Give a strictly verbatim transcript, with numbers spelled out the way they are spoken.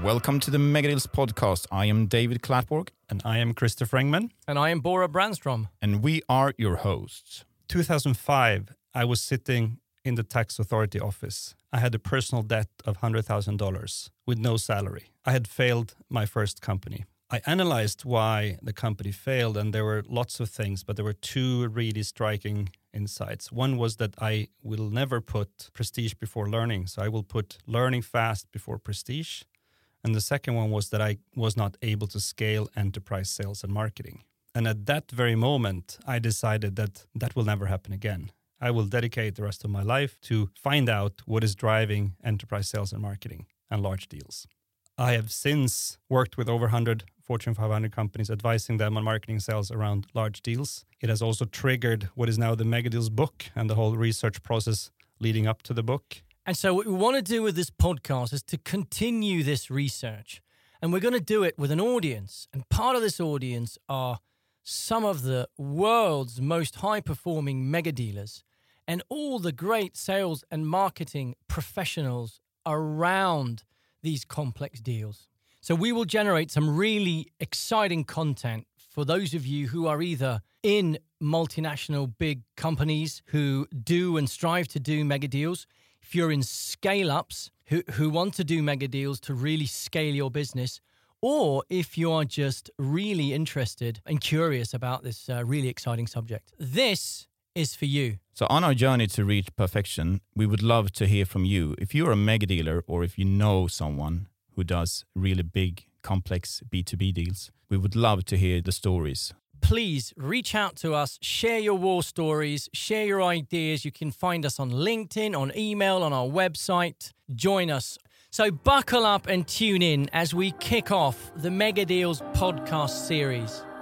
Welcome to the Megadeals podcast. I am David Klatborg. And I am Christopher Engman. And I am Bora Brandstrom. And we are your hosts. two thousand five, I was sitting in the tax authority office. I had a personal debt of one hundred thousand dollars with no salary. I had failed my first company. I analyzed why the company failed, and there were lots of things, but there were two really striking insights. One was that I will never put prestige before learning, so I will put learning fast before prestige. And the second one was that I was not able to scale enterprise sales and marketing. And at that very moment, I decided that that will never happen again. I will dedicate the rest of my life to find out what is driving enterprise sales and marketing and large deals. I have since worked with over one hundred Fortune five hundred companies, advising them on marketing sales around large deals. It has also triggered what is now the Megadeals book and the whole research process leading up to the book. And so what we want to do with this podcast is to continue this research. And we're going to do it with an audience. And part of this audience are some of the world's most high-performing mega dealers and all the great sales and marketing professionals around these complex deals. So we will generate some really exciting content for those of you who are either in multinational big companies who do and strive to do mega deals. If you're in scale-ups who, who want to do mega deals to really scale your business, or if you are just really interested and curious about this uh, really exciting subject, this is for you. So on our journey to reach perfection, we would love to hear from you. If you're a mega dealer or if you know someone who does really big, complex B two B deals, we would love to hear the stories. Please reach out to us, share your war stories, share your ideas. You can find us on LinkedIn, on email, on our website. Join us. So buckle up and tune in as we kick off the Mega Deals podcast series.